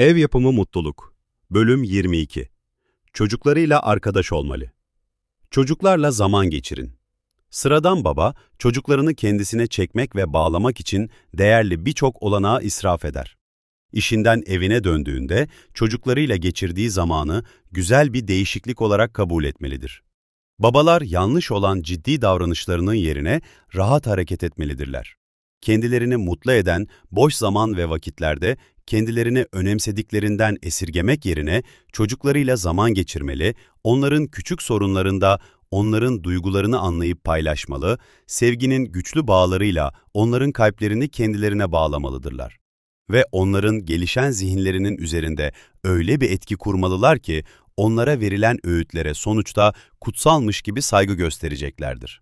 Ev yapımı mutluluk. Bölüm 22. Çocuklarıyla arkadaş olmalı. Çocuklarla zaman geçirin. Sıradan baba, çocuklarını kendisine çekmek ve bağlamak için değerli birçok olanağı israf eder. İşinden evine döndüğünde çocuklarıyla geçirdiği zamanı güzel bir değişiklik olarak kabul etmelidir. Babalar yanlış olan ciddi davranışlarının yerine rahat hareket etmelidirler. Kendilerini mutlu eden boş zaman ve vakitlerde kendilerini önemsediklerinden esirgemek yerine çocuklarıyla zaman geçirmeli, onların küçük sorunlarında onların duygularını anlayıp paylaşmalı, sevginin güçlü bağlarıyla onların kalplerini kendilerine bağlamalıdırlar. Ve onların gelişen zihinlerinin üzerinde öyle bir etki kurmalılar ki, onlara verilen öğütlere sonuçta kutsalmış gibi saygı göstereceklerdir.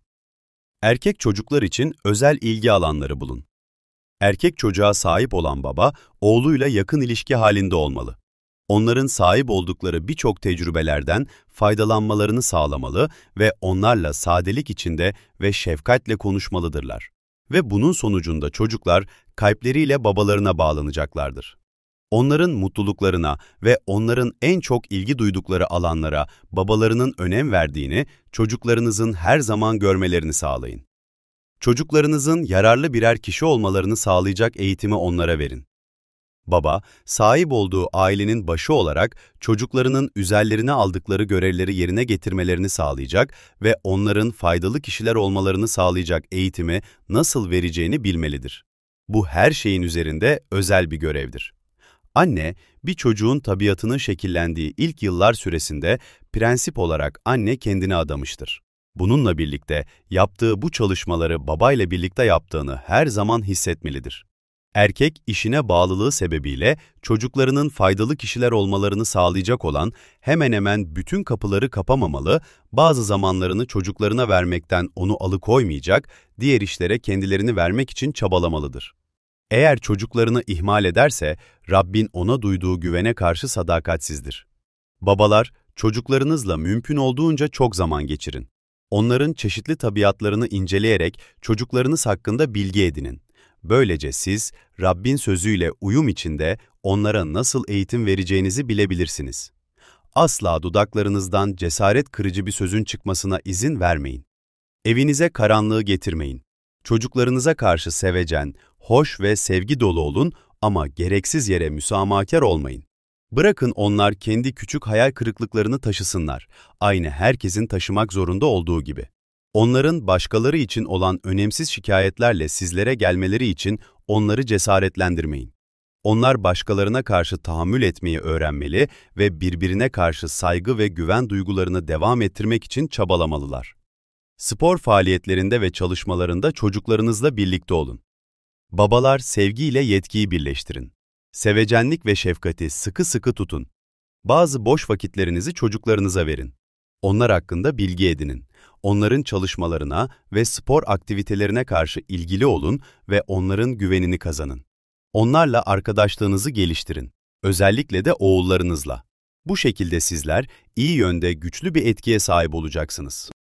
Erkek çocuklar için özel ilgi alanları bulun. Erkek çocuğa sahip olan baba, oğluyla yakın ilişki halinde olmalı. Onların sahip oldukları birçok tecrübelerden faydalanmalarını sağlamalı ve onlarla sadelik içinde ve şefkatle konuşmalıdırlar. Ve bunun sonucunda çocuklar kalpleriyle babalarına bağlanacaklardır. Onların mutluluklarına ve onların en çok ilgi duydukları alanlara babalarının önem verdiğini çocuklarınızın her zaman görmelerini sağlayın. Çocuklarınızın yararlı birer kişi olmalarını sağlayacak eğitimi onlara verin. Baba, sahip olduğu ailenin başı olarak çocuklarının üzerlerine aldıkları görevleri yerine getirmelerini sağlayacak ve onların faydalı kişiler olmalarını sağlayacak eğitimi nasıl vereceğini bilmelidir. Bu her şeyin üzerinde özel bir görevdir. Anne, bir çocuğun tabiatının şekillendiği ilk yıllar süresinde prensip olarak anne kendini adamıştır. Bununla birlikte yaptığı bu çalışmaları babayla birlikte yaptığını her zaman hissetmelidir. Erkek, işine bağlılığı sebebiyle çocuklarının faydalı kişiler olmalarını sağlayacak olan hemen hemen bütün kapıları kapamamalı, bazı zamanlarını çocuklarına vermekten onu alıkoymayacak, diğer işlere kendilerini vermek için çabalamalıdır. Eğer çocuklarını ihmal ederse, Rabbin ona duyduğu güvene karşı sadakatsizdir. Babalar, çocuklarınızla mümkün olduğunca çok zaman geçirin. Onların çeşitli tabiatlarını inceleyerek çocuklarınız hakkında bilgi edinin. Böylece siz, Rabbin sözüyle uyum içinde onlara nasıl eğitim vereceğinizi bilebilirsiniz. Asla dudaklarınızdan cesaret kırıcı bir sözün çıkmasına izin vermeyin. Evinize karanlığı getirmeyin. Çocuklarınıza karşı sevecen, hoş ve sevgi dolu olun ama gereksiz yere müsamahakar olmayın. Bırakın onlar kendi küçük hayal kırıklıklarını taşısınlar, aynı herkesin taşımak zorunda olduğu gibi. Onların başkaları için olan önemsiz şikayetlerle sizlere gelmeleri için onları cesaretlendirmeyin. Onlar başkalarına karşı tahammül etmeyi öğrenmeli ve birbirine karşı saygı ve güven duygularını devam ettirmek için çabalamalılar. Spor faaliyetlerinde ve çalışmalarında çocuklarınızla birlikte olun. Babalar, sevgiyle yetkiyi birleştirin. Sevecenlik ve şefkati sıkı sıkı tutun. Bazı boş vakitlerinizi çocuklarınıza verin. Onlar hakkında bilgi edinin. Onların çalışmalarına ve spor aktivitelerine karşı ilgili olun ve onların güvenini kazanın. Onlarla arkadaşlığınızı geliştirin. Özellikle de oğullarınızla. Bu şekilde sizler iyi yönde güçlü bir etkiye sahip olacaksınız.